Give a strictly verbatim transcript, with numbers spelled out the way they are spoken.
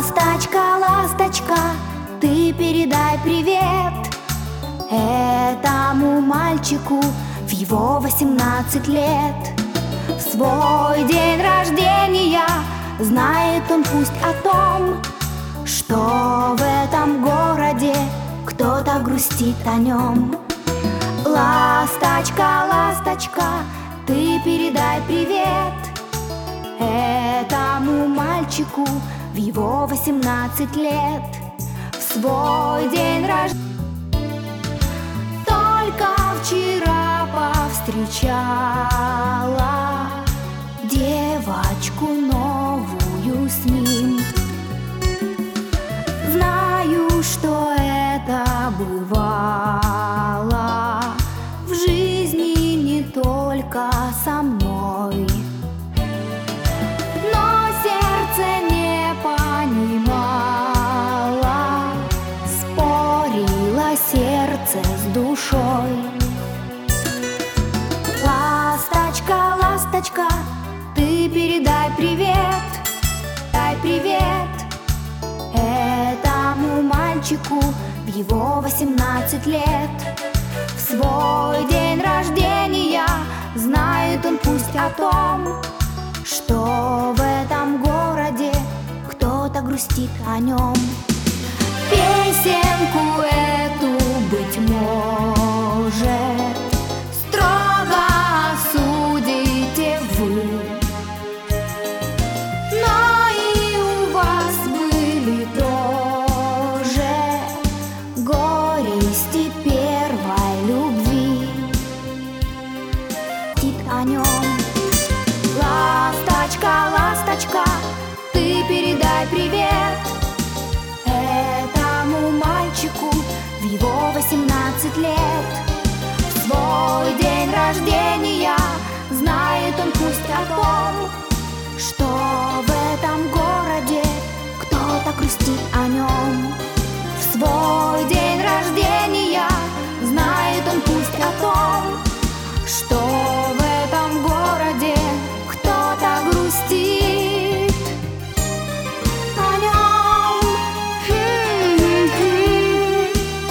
Ласточка, ласточка, ты передай привет этому мальчику в его восемнадцать лет. В свой день рождения знает он пусть о том, что в этом городе кто-то грустит о нем. Ласточка, ласточка, ты передай привет этому мальчику в его восемнадцать лет. В свой день рождения только вчера повстречала девочку новую с ним. Знаю, что это бывало в жизни не только со мной, но сердце не понимало, спорило сердце с душой. Ласточка, ласточка, ты передай привет, дай привет этому мальчику в его восемнадцать лет. В свой день рождения знает он пусть о том, что в этом городе кто-то грустит о нем. Песенку эту, быть может, строго осудите вы, но и у вас были тоже горести первой любви. Тит о нем. Ласточка, ласточка, ты передай привет этому мальчику в его восемнадцать лет. В свой день рождения знает он пусть о том, что в этом городе кто-то грустит о нем. В свой день